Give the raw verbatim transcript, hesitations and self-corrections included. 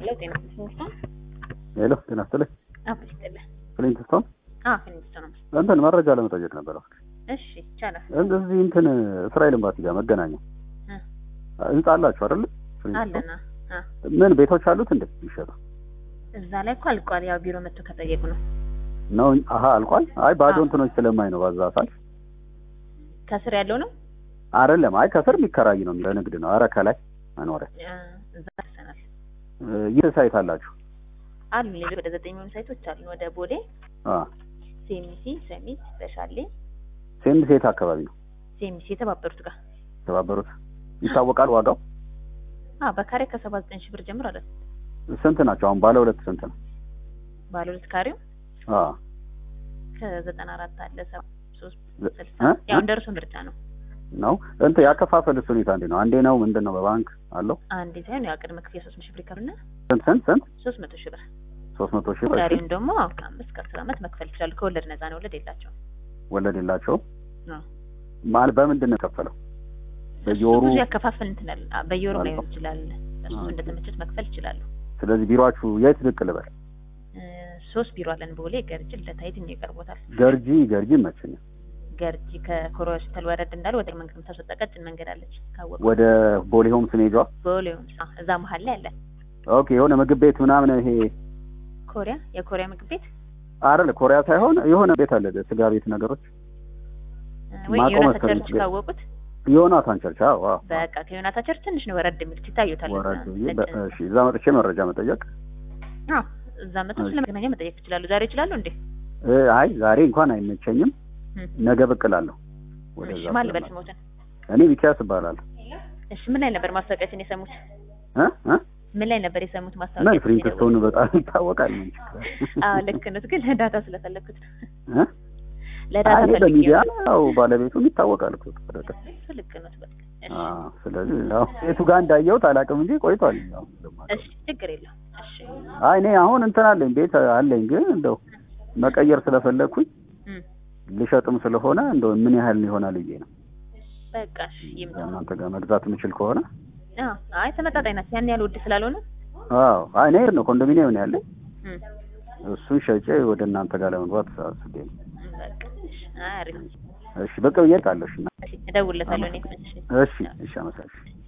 ሄሎ ጤና ይስጥልኝ። ሄሎ ጤና ይስጥልኝ። አዎ ይስጥልኝ። ፍሊንትስቶን አዎ ፍሊንትስቶን ነው። እንትን መረጃ ለመጠየቅ ነበር። እሺ ይቻላል። እንደዚህ እንትን እስራኤል ኤምባሲ ጋር መገናኛ እ ህንጻ አላችሁ አይደል? አለና አ ምን ቤቶች አሉት እንዴ ይሸጡ? እዛ ላይ እኮ አልቋል። ያው ቢሮ መጥቶ ከጠየቁ ነው ነው። አሃ አልቋል። አይ ባዶ እንትኖች ስለማይ ነው ባዛ ሳል ከስር ያለው ነው አይደለም። አይ ከስር የሚከራይ ነው ለንግድ ነው። አረ ከላይ መኖሪያ እዛ ተሰናል። ይህ ሳይት አላችሁ? አሉ ሌሎች ወደ ዘጠኝ የሚሆኑ ሳይቶች አሉ። ወደ ቦሌ አ ሴሚሲ ሰሚት በሻሌ ሴሚሲ የት አካባቢ ነው? ሴሚሲ የተባበሩት ጋር የተባበሩት ይታወቃል ዋጋው? አ በካሬ ከሰባ ዘጠኝ ሺህ ብር ጀምሮ አይደል? ስንት ናቸው አሁን? ባለ ሁለት ስንት ነው? ባለ ሁለት ካሬው አ ከዘጠና አራት አለ ሰባ ሶስት ስልሳ እ ያው እንደርሱ ምርጫ ነው ነው። እንት ያከፋፈልስ ሁኔታ እንዴ ነው? አንዴ ነው ምንድነው? በባንክ አለው? አንዴ ሳይሆን ያው ቅድመ ክፍያ ሶስት መቶ ሺህ ብር ይከፍልና ስንት ስንት ስንት ሶስት መቶ ሺህ ብር ሶስት መቶ ሺህ ብር ቀሪውን ደግሞ ከአምስት ከአስር ዓመት መክፈል ይችላል። ከወለድ ነፃ ነው። ወለድ የላቸውም። ወለድ የላቸውም? አዎ። ማለት በምንድን ነው የከፈለው? በየወሩ ብዙ ያከፋፈል እንትን አለ። በየወሩ ላይ ይችላል። እሱ እንደተመቸት መክፈል ይችላል። ስለዚህ ቢሮአችሁ የት ብቅ ልበል? ሶስት ቢሮ አለን። ቦሌ፣ ገርጂ፣ ልደታ የትኛው ይቀርቦታል? ገርጂ ገርጂ ይመቸኛል። ገርጂ ከኮሮ ሆስፒታል ወረድ እንዳለ ወደ መንገድ የምታስወጣ ቀጭን መንገድ አለች። ካወቁ ወደ ቦሌ ሆም ስኔጇ ቦሌ ሆም እዛ መሀል ላይ አለ። ኦኬ። የሆነ ምግብ ቤት ምናምን ይሄ ኮሪያ የኮሪያ ምግብ ቤት አይደል? ኮሪያ ሳይሆን የሆነ ቤት አለ ስጋ ቤት ነገሮች ወይ ዮናታ ቸርች ካወቁት? ዮናታን ቸርች። አዎ አዎ። በቃ ከዮናታ ቸርች ትንሽ ነው ወረድ የሚል ይታዩታል። ወረድ። እሺ እዛ መጥቼ መረጃ መጠየቅ? አዎ እዛ መጥቶ ስለመገናኛ መጠየቅ ይችላሉ። ዛሬ ይችላሉ እንዴ? አይ ዛሬ እንኳን አይመቸኝም። ነገ ብቅ እላለሁ። ወደዛ ማል በል ስሞትን። እኔ ሚኪያስ እባላለሁ። እሺ ምን ላይ ነበር ማስታወቂያችን የሰሙት? እ እ ምን ላይ ነበር የሰሙት ማስታወቂያ? ምን ፍሊንትስቶን በጣም ይታወቃል። አዎ ልክ ነው። ግን ለዳታ ስለፈለኩት ነው። እ ለዳታ ፈልጌ በሚዲያ ነው። ባለቤቱም ይታወቃል እኮ ተደረገ። ልክ ነው። በቃ አዎ። ስለዚህ ያው የቱ ጋር እንዳየሁት አላውቅም እንጂ ቆይቷል። ያው እሺ ችግር የለውም። እሺ አይ እኔ አሁን እንትን አለኝ ቤት አለኝ፣ ግን እንደው መቀየር ስለፈለኩኝ ልሸጥም ስለሆነ እንደው ምን ያህል ይሆናል ብዬ ነው። በቃ እሺ ይምጣ። እናንተ ጋር መግዛት የምችል ከሆነ አዎ። አይ ተመጣጣኝ ናት። ያን ያህል ውድ ስላልሆነ አዎ። አይ እኔ ነው ኮንዶሚኒየም ነው ያለኝ። እሱን ሸጬ ወደ እናንተ ጋር ለመግባት አስቤ ነው። በቃ እሺ አሪፍ። እሺ በቃ ብዬሽ ቃለሽ እና እሺ እደውልለታለሁ እኔ። እሺ እሺ አመሰግናለሁ።